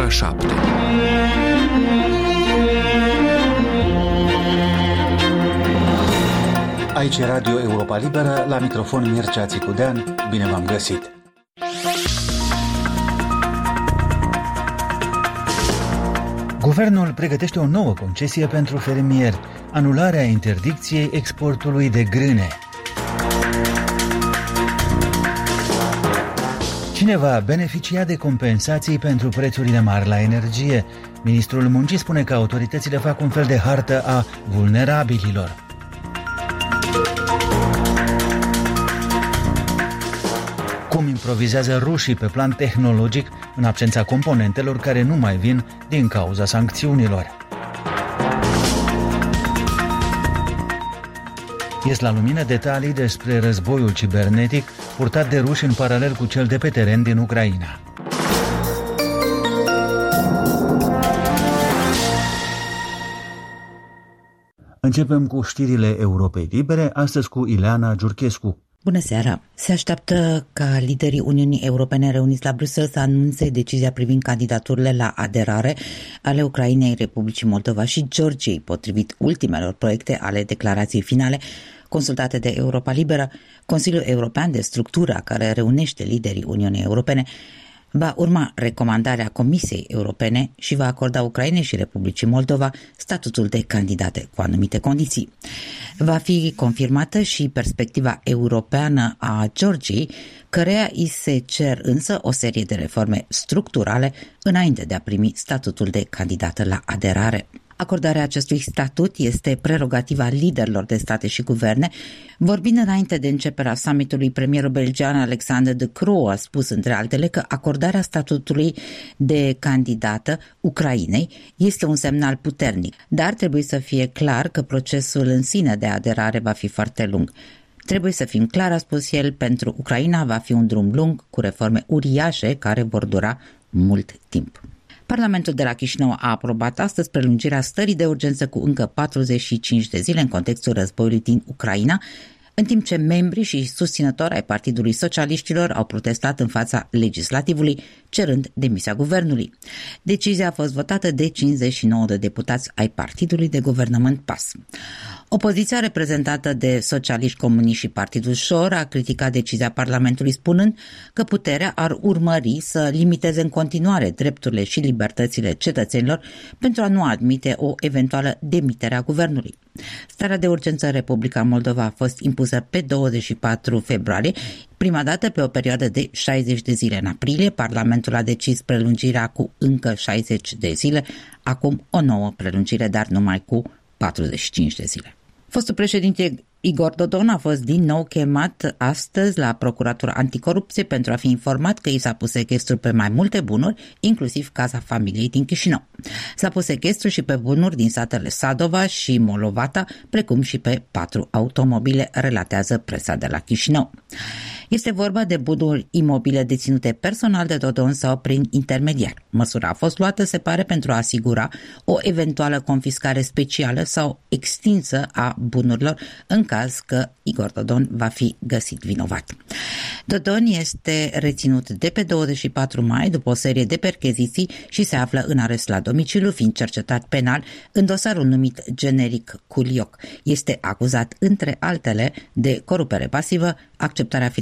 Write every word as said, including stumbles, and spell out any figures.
ora șapte. Aici e Radio Europa Liberă, la microfon Mircea Țicudean. Bine v-am găsit! Guvernul pregătește o nouă concesie pentru fermieri, anularea interdicției exportului de grâne. Cine va beneficia de compensații pentru prețurile mari la energie? Ministrul Muncii spune că autoritățile fac un fel de hartă a vulnerabililor. Cum improvizează rușii pe plan tehnologic în absența componentelor care nu mai vin din cauza sancțiunilor. Ies la lumină detalii despre războiul cibernetic purtat de ruși în paralel cu cel de pe teren din Ucraina. Începem cu știrile Europei Libere, astăzi cu Ileana Giurchescu. Bună seara! Se așteaptă ca liderii Uniunii Europene reuniți la Bruxelles să anunțe decizia privind candidaturile la aderare ale Ucrainei, Republicii Moldova și Georgiei, potrivit ultimelor proiecte ale declarației finale consultate de Europa Liberă. Consiliul European, de structura care reunește liderii Uniunii Europene, va urma recomandarea Comisiei Europene și va acorda Ucrainei și Republicii Moldova statutul de candidate cu anumite condiții. Va fi confirmată și perspectiva europeană a Georgiei, căreia îi se cer însă o serie de reforme structurale înainte de a primi statutul de candidată la aderare. Acordarea acestui statut este prerogativa liderilor de state și guverne. Vorbind înainte de începerea summitului, premierul belgian Alexander De Croo a spus, între altele, că acordarea statutului de candidată Ucrainei este un semnal puternic, dar trebuie să fie clar că procesul în sine de aderare va fi foarte lung. Trebuie să fim clar, a spus el, pentru Ucraina va fi un drum lung cu reforme uriașe care vor dura mult timp. Parlamentul de la Chișinău a aprobat astăzi prelungirea stării de urgență cu încă patruzeci și cinci de zile în contextul războiului din Ucraina, în timp ce membrii și susținători ai Partidului Socialiștilor au protestat în fața legislativului, cerând demisia guvernului. Decizia a fost votată de cincizeci și nouă de deputați ai Partidului de Guvernământ P A S. Opoziția reprezentată de socialiști, comuniști și Partidul Șor a criticat decizia Parlamentului, spunând că puterea ar urmări să limiteze în continuare drepturile și libertățile cetățenilor pentru a nu admite o eventuală demitere a guvernului. Starea de urgență în Republica Moldova a fost impusă pe douăzeci și patru februarie, prima dată pe o perioadă de șaizeci de zile. În aprilie, Parlamentul a decis prelungirea cu încă șaizeci de zile, acum o nouă prelungire, dar numai cu patruzeci și cinci de zile. Fostul președinte Igor Dodon a fost din nou chemat astăzi la Procuratura Anticorupție pentru a fi informat că i s-a pus sechestru pe mai multe bunuri, inclusiv casa familiei din Chișinău. S-a pus sechestru și pe bunuri din satele Sadova și Molovata, precum și pe patru automobile, relatează presa de la Chișinău. Este vorba de bunuri imobile deținute personal de Dodon sau prin intermediar. Măsura a fost luată, se pare, pentru a asigura o eventuală confiscare specială sau extinsă a bunurilor în caz că Igor Dodon va fi găsit vinovat. Dodon este reținut de pe douăzeci și patru mai după o serie de percheziții și se află în arest la domiciliu, fiind cercetat penal în dosarul numit generic Culioc. Este acuzat, între altele, de corupere pasivă, acceptarea